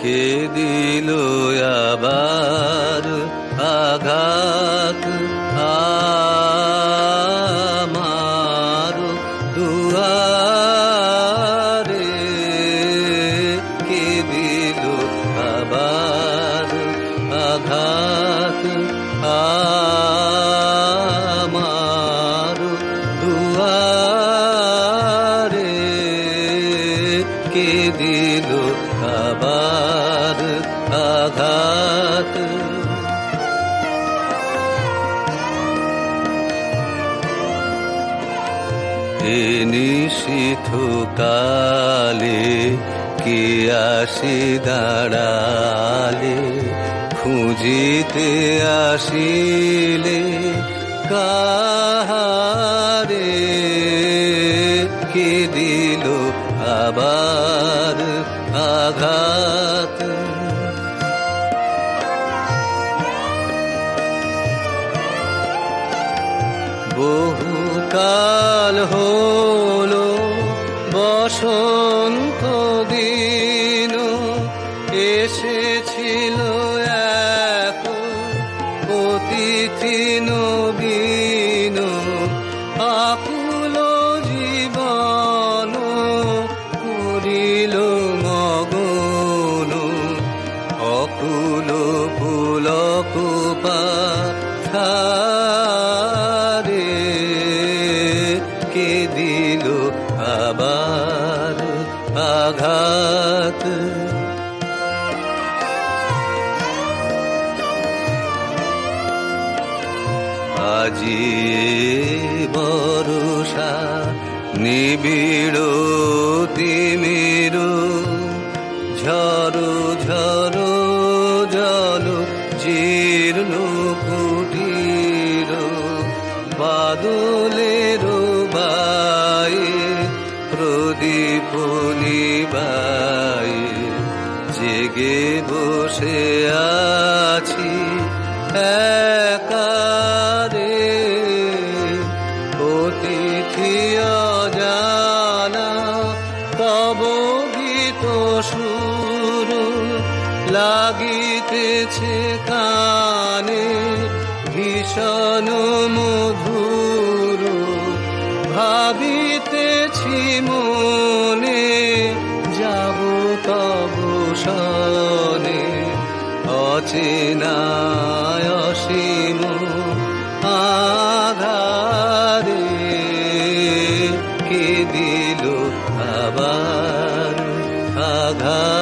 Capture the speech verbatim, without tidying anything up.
কে দিল আবার আঘাত আমার দুয়ারে, কে দিল আবার আঘাত আমার দুয়ারে, কে দিল আবার আঘাত। এ নিশীথ কালে কে আসি দাঁড়ালে, খুঁজিতে আসিলে কাহারে, কে দিল আবার আঘাত। বহুকাল হলো বসন্ত দিন, এসেছিল এক অতিথি নবীন, আকুল জীবন করিল মগন, অকুল পুলক পাথারে, কে দিল আবার আঘাত। আজি বর্ষা নিবিড় তিমির, ঝড় ঝড় জল জীর্ণ কুটির, বাদলের বায়ে প্রদীপ নিবায়ে, জেগে বসে আছি একারে, অতিথি অজানা তব গীত সুর লাগিতেছে কানে, ভীষণ মধুর ভাবিতেছি মনে, যাব তব শনে, অচেনা অসীম আধারে, কে দিল আবার আঘাত।